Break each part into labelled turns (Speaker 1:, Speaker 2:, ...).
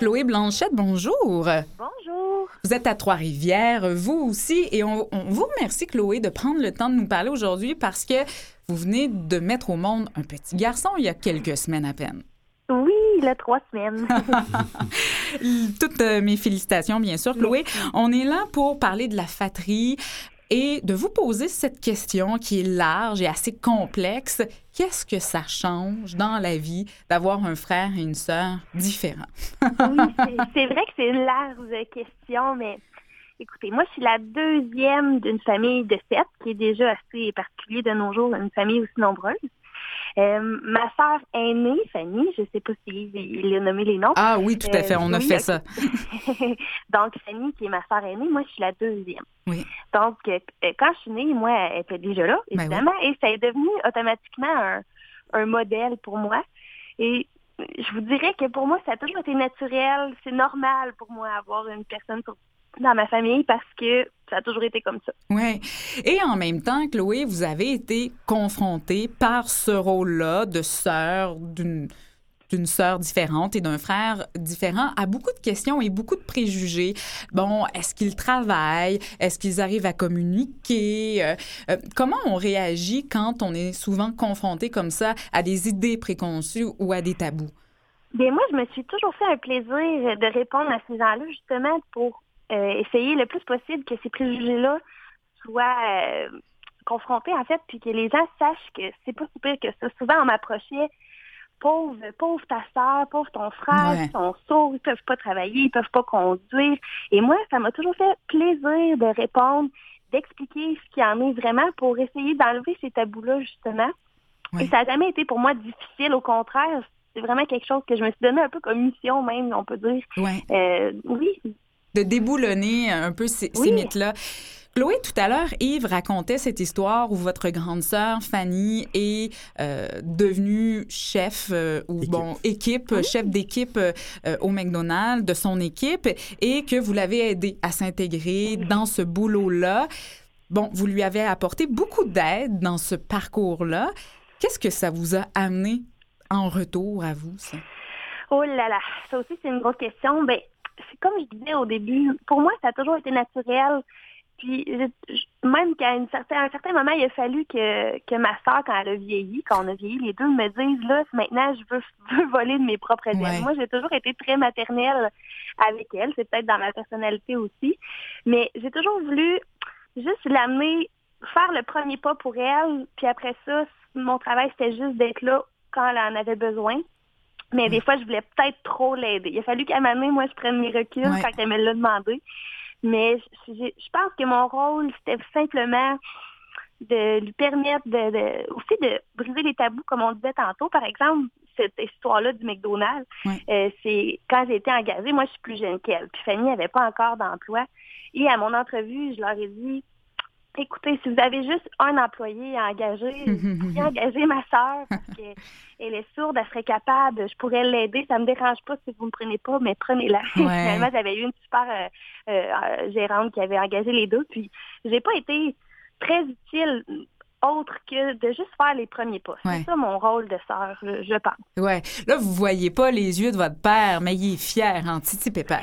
Speaker 1: Chloé Blanchette, bonjour.
Speaker 2: Bonjour.
Speaker 1: Vous êtes à Trois-Rivières, vous aussi, et on vous remercie, Chloé, de prendre le temps de nous parler aujourd'hui parce que vous venez de mettre au monde un petit garçon il y a quelques semaines à peine.
Speaker 2: Oui, il a 3 semaines.
Speaker 1: Toutes mes félicitations, bien sûr, Chloé.
Speaker 2: Merci.
Speaker 1: On est là pour parler de la fratrie et de vous poser cette question qui est large et assez complexe. Qu'est-ce que ça change dans la vie d'avoir un frère et une sœur différents?
Speaker 2: Oui, c'est vrai que c'est une large question, mais écoutez, moi, je suis la deuxième d'une famille de 7, qui est déjà assez particulier de nos jours, une famille aussi nombreuse. Ma sœur aînée, Fanny, je ne sais pas s'il a nommé les noms.
Speaker 1: Ah oui, tout à fait, on a fait
Speaker 2: okay.
Speaker 1: ça.
Speaker 2: Donc, Fanny, qui est ma sœur aînée, moi, je suis la deuxième.
Speaker 1: Oui.
Speaker 2: Donc, quand je suis née, moi, elle était déjà là, évidemment, et ça est devenu automatiquement un modèle pour moi. Et je vous dirais que pour moi, ça a toujours été naturel, c'est normal pour moi avoir une personne dans ma famille parce que ça a toujours été comme ça.
Speaker 1: Oui. Et en même temps, Chloé, vous avez été confrontée par ce rôle-là de sœur d'une sœur différente et d'un frère différent à beaucoup de questions et beaucoup de préjugés. Bon, est-ce qu'ils travaillent? Est-ce qu'ils arrivent à communiquer? Comment on réagit quand on est souvent confronté comme ça à des idées préconçues ou à des tabous?
Speaker 2: Bien, moi, je me suis toujours fait un plaisir de répondre à ces gens-là, justement, pour essayer le plus possible que ces préjugés-là soient confrontés, en fait, puis que les gens sachent que c'est pas si pire que ça. Souvent, on m'approchait, pauvre ta soeur, pauvre ton frère,
Speaker 1: Ouais.
Speaker 2: ils sont sourds, ils peuvent pas travailler, ils peuvent pas conduire. Et moi, ça m'a toujours fait plaisir de répondre, d'expliquer ce qu'il y en est vraiment pour essayer d'enlever ces tabous-là, justement.
Speaker 1: Ouais.
Speaker 2: Et ça n'a jamais été pour moi difficile, au contraire. C'est vraiment quelque chose que je me suis donné un peu comme mission même, on peut dire.
Speaker 1: Ouais.
Speaker 2: Oui.
Speaker 1: De déboulonner un peu ces mythes-là. Chloé, tout à l'heure, Yves racontait cette histoire où votre grande sœur, Fanny, est devenue chef chef d'équipe au McDonald's, de son équipe, et que vous l'avez aidé à s'intégrer dans ce boulot-là. Bon, vous lui avez apporté beaucoup d'aide dans ce parcours-là. Qu'est-ce que ça vous a amené en retour à vous, ça?
Speaker 2: Oh là là, ça aussi, c'est une grosse question. Ben, c'est comme je disais au début, pour moi, ça a toujours été naturel. Puis, même qu'à un certain moment, il a fallu que ma soeur, quand elle a vieilli, quand on a vieilli les deux, me dise, là, maintenant, je veux voler de mes propres ailes.
Speaker 1: Ouais.
Speaker 2: Moi, j'ai toujours été très maternelle avec elle. C'est peut-être dans ma personnalité aussi. Mais j'ai toujours voulu juste l'amener, faire le premier pas pour elle. Puis après ça, mon travail, c'était juste d'être là quand elle en avait besoin. Mais des fois, je voulais peut-être trop l'aider. Il a fallu qu'à un moment donné, moi, je prenne mes reculs quand elle me l'a demandé. Mais je pense que mon rôle, c'était simplement de lui permettre aussi de briser les tabous, comme on disait tantôt. Par exemple, cette histoire-là du McDonald's, c'est quand j'ai été engagée, moi, je suis plus jeune qu'elle. Puis Fanny n'avait pas encore d'emploi. Et à mon entrevue, je leur ai dit, écoutez, si vous avez juste un employé à engager, vous pourriez engager ma sœur parce qu'elle est sourde, elle serait capable, je pourrais l'aider, ça me dérange pas si vous me prenez pas, mais prenez-la.
Speaker 1: Ouais.
Speaker 2: Finalement, j'avais eu une super gérante qui avait engagé les deux, puis j'ai pas été très utile autre que de juste faire les premiers pas. C'est ça mon rôle de sœur, je pense.
Speaker 1: Ouais. Là, vous voyez pas les yeux de votre père, mais il est fier, hein, Titi Pépère.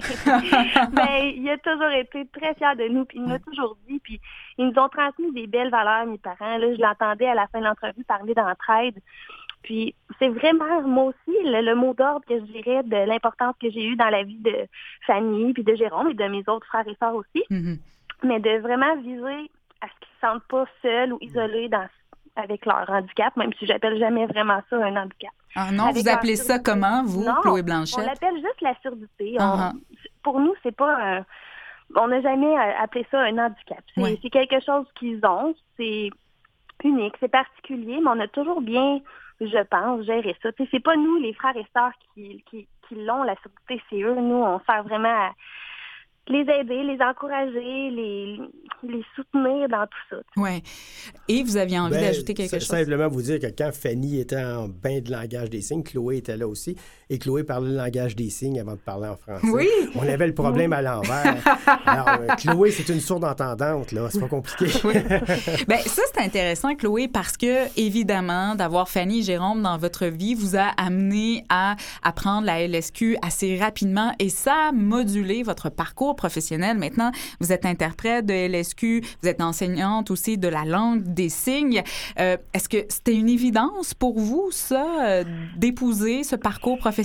Speaker 2: Ben, il a toujours été très fier de nous, puis il m'a toujours dit, puis ils nous ont transmis des belles valeurs, mes parents. Là, je l'entendais à la fin de l'entrevue parler d'entraide. Puis c'est vraiment, moi aussi, le mot d'ordre que je dirais de l'importance que j'ai eue dans la vie de Fanny, puis de Jérôme et de mes autres frères et sœurs aussi. Mais de vraiment viser à ce qu'ils ne se sentent pas seuls ou isolés avec leur handicap, même si j'appelle jamais vraiment ça un handicap.
Speaker 1: Ah non,
Speaker 2: avec
Speaker 1: vous appelez ça comment, vous,
Speaker 2: non,
Speaker 1: Chloé Blanchette?
Speaker 2: On l'appelle juste la surdité.
Speaker 1: Uh-huh.
Speaker 2: Pour nous, c'est pas on n'a jamais appelé ça un handicap. C'est quelque chose qu'ils ont, c'est unique, c'est particulier, mais on a toujours bien, je pense, géré ça. T'sais, c'est pas nous, les frères et sœurs, qui l'ont, la surdité, c'est eux. Nous, on sert vraiment les aider, les encourager, les soutenir dans tout ça.
Speaker 1: Oui. Et vous aviez envie d'ajouter quelque chose?
Speaker 3: Simplement vous dire que quand Fanny était en bain de langage des signes, Chloé était là aussi. Et Chloé parlait le langage des signes avant de parler en français.
Speaker 1: Oui!
Speaker 3: On avait le problème à l'envers. Alors, Chloé, c'est une sourde entendante, là. C'est pas compliqué.
Speaker 1: Oui. Bien, ça, c'est intéressant, Chloé, parce que, évidemment, d'avoir Fanny et Jérôme dans votre vie vous a amené à apprendre la LSQ assez rapidement et ça a modulé votre parcours professionnel. Maintenant, vous êtes interprète de LSQ, vous êtes enseignante aussi de la langue des signes. Est-ce que c'était une évidence pour vous, ça, d'épouser ce parcours professionnel-là?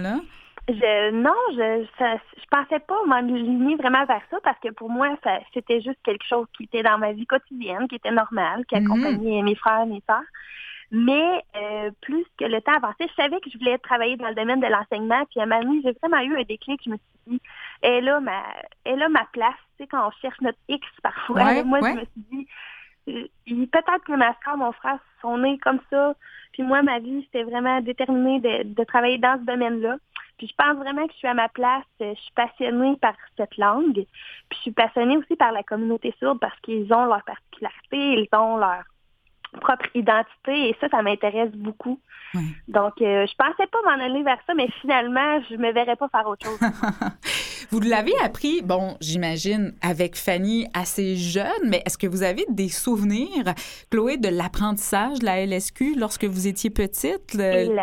Speaker 2: Je pensais pas m'aligner vraiment vers ça parce que pour moi, c'était juste quelque chose qui était dans ma vie quotidienne, qui était normal, qui accompagnait mes frères et mes sœurs. Mais plus que le temps avançait, je savais que je voulais travailler dans le domaine de l'enseignement. Puis à un moment donné, j'ai vraiment eu un déclic. Je me suis dit, elle a ma place. Tu sais, quand on cherche notre X parfois. Je me suis dit, peut-être que ma soeur, mon frère sont nés comme ça. Puis moi, ma vie, c'était vraiment déterminée de travailler dans ce domaine-là. Puis je pense vraiment que je suis à ma place. Je suis passionnée par cette langue. Puis je suis passionnée aussi par la communauté sourde parce qu'ils ont leurs particularités, ils ont leur propre identité et ça m'intéresse beaucoup. Oui. Donc, je pensais pas m'en aller vers ça, mais finalement, je me verrais pas faire autre chose.
Speaker 1: Vous l'avez appris, bon, j'imagine, avec Fanny assez jeune, mais est-ce que vous avez des souvenirs, Chloé, de l'apprentissage de la LSQ lorsque vous étiez petite?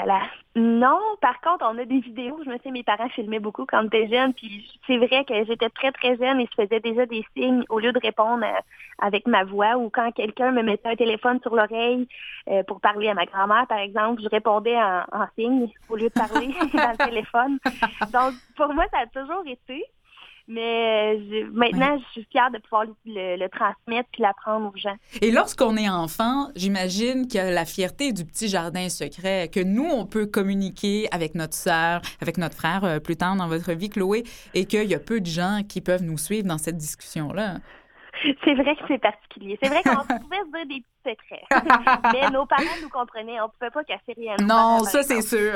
Speaker 2: Non, par contre, on a des vidéos. Je me sais, mes parents filmaient beaucoup quand j'étais jeune, puis c'est vrai que j'étais très, très jeune et je faisais déjà des signes au lieu de répondre avec ma voix ou quand quelqu'un me mettait un téléphone sur l'oreille pour parler à ma grand-mère, par exemple, je répondais en signes au lieu de parler dans le téléphone. Donc, pour moi, ça a toujours été. Mais maintenant, je suis fière de pouvoir le transmettre puis l'apprendre aux gens.
Speaker 1: Et lorsqu'on est enfant, j'imagine qu'il y a la fierté du petit jardin secret, que nous, on peut communiquer avec notre sœur, avec notre frère plus tard dans votre vie, Chloé, et qu'il y a peu de gens qui peuvent nous suivre dans cette discussion-là.
Speaker 2: C'est vrai que c'est particulier. C'est vrai qu'on pouvait se dire des petits secrets. Mais nos parents nous comprenaient. On ne pouvait pas casser rien.
Speaker 1: Non, ça, c'est sûr.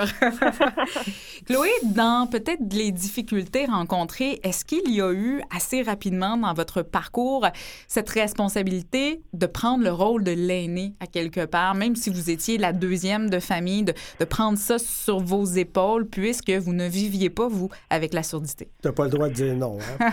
Speaker 1: Chloé, dans peut-être les difficultés rencontrées, est-ce qu'il y a eu assez rapidement dans votre parcours cette responsabilité de prendre le rôle de l'aîné à quelque part, même si vous étiez la deuxième de famille, de prendre ça sur vos épaules puisque vous ne viviez pas, vous, avec la surdité?
Speaker 3: Tu n'as pas le droit de dire non, hein?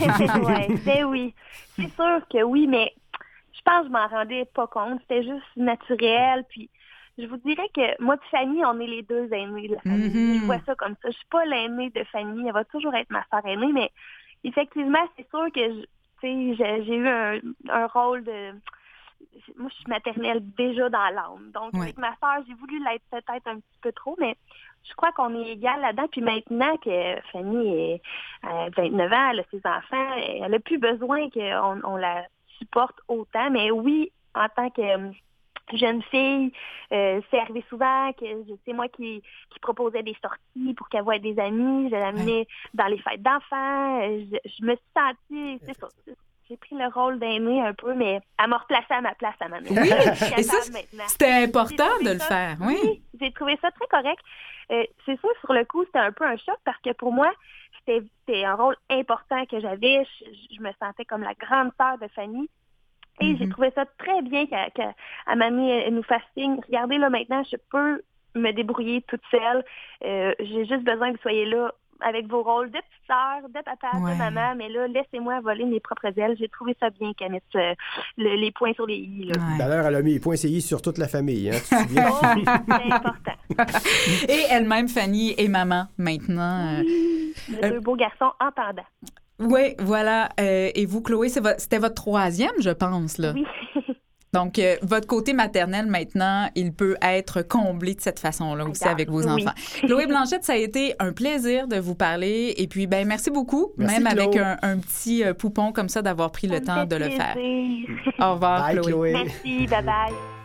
Speaker 2: Oui. C'est sûr que oui, mais je pense que je m'en rendais pas compte. C'était juste naturel. Puis je vous dirais que moi et Fanny, on est les deux aînés de la famille. Mm-hmm. Je vois ça comme ça. Je suis pas l'aînée de Fanny. Elle va toujours être ma sœur aînée, mais effectivement, c'est sûr que j'ai eu un rôle de... Moi, je suis maternelle déjà dans l'âme. Donc, avec ma sœur, j'ai voulu l'être peut-être un petit peu trop, mais je crois qu'on est égal là-dedans. Puis maintenant que Fanny a 29 ans, elle a ses enfants, elle n'a plus besoin qu'on la supporte autant. Mais oui, en tant que jeune fille, c'est arrivé souvent que c'est moi qui proposais des sorties pour qu'elle voie des amis. Je l'amenais dans les fêtes d'enfants. Je me suis sentie, c'est ça. J'ai pris le rôle d'aînée un peu, mais elle m'a replacée à ma place à ma mère.
Speaker 1: Oui, et ça, c'était important de le faire. Oui,
Speaker 2: j'ai trouvé ça très correct. C'est sûr, sur le coup, c'était un peu un choc parce que pour moi, c'était un rôle important que j'avais. Je me sentais comme la grande sœur de Fanny. Et j'ai trouvé ça très bien qu'à Mamie, elle nous fasse signe. Regardez, là, maintenant, je peux me débrouiller toute seule. J'ai juste besoin que vous soyez là avec vos rôles de petite sœur, de papa, de maman, mais là, laissez-moi voler mes propres ailes. J'ai trouvé ça bien qu'elle mette les points sur les i. Là.
Speaker 3: D'ailleurs, elle a mis les points sur les i sur toute la famille. Hein, tu te souviens?
Speaker 2: C'est important.
Speaker 1: Et elle-même, Fanny, est maman maintenant.
Speaker 2: Deux beaux garçons entendants.
Speaker 1: Oui, voilà. Et vous, Chloé, c'était votre troisième, je pense, là.
Speaker 2: Oui.
Speaker 1: Donc, votre côté maternel, maintenant, il peut être comblé de cette façon-là aussi avec vos enfants. Chloé Blanchette, ça a été un plaisir de vous parler. Et puis, merci beaucoup,
Speaker 3: merci,
Speaker 1: même
Speaker 3: Claude.
Speaker 1: avec un petit poupon comme ça, d'avoir pris le temps de le faire.
Speaker 2: Plaisir.
Speaker 1: Au revoir,
Speaker 3: bye,
Speaker 1: Chloé.
Speaker 3: Chloé.
Speaker 2: Merci, bye-bye.